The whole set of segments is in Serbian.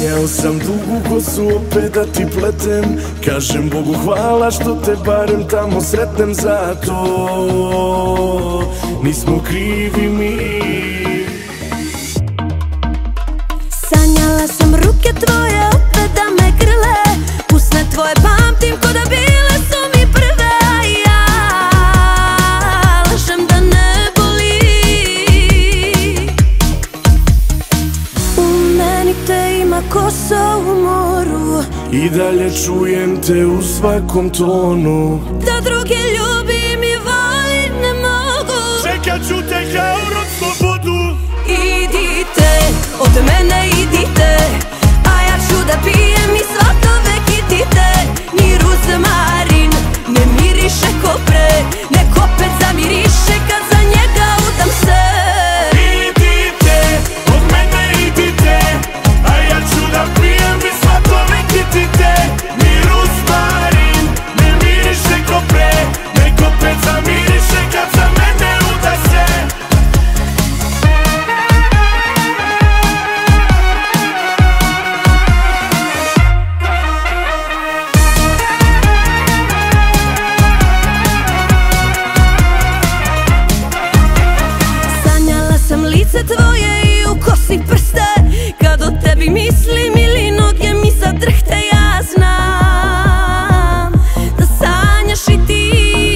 Sanjao sam dugu kosu opet da ti pletem. Kažem Bogu hvala što te barem tamo sretnem. Zato nismo krivi mi. Sanjala sam ruke tvoje opet da me grle, usne tvoje pamtim ko da bile su mi prve. A ja lažem da ne boli. U meni te ima ko so u moru, I dalje čujem te u svakom tonu. da druge ljubim i volim ne mogu. Čekat ću te kao rod slobodu. Idite, od mene idite, a ja ću da pijem i svatove kitite. Ni ruzmarin ne miriše ko pre, nek opet zamiriše kad za njega udam se. Idite, od mene idite, a ja ću da pijem i svatove kitite. Ni ruzmarin ne miriše ko pre, nek opet zamiriše kad za mene uda se. Lice tvoje i u kosi prste, kad o tebi mislim ili noge mi zadrhte. Ja znam da sanjaš i ti.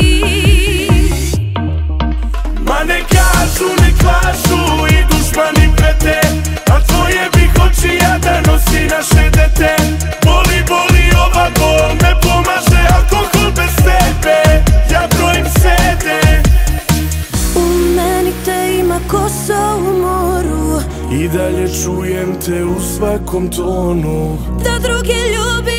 Ma ne kažu, ne klažu i dušmani prete, a tvoje bih oči ja da nosi naše dete. Boli, boli ova bol, ne pomaže alkohol bez tebe. Ja brojim sede. U meni te ima ko so u moru, I dalje čujem te u svakom tonu. da druge ljubim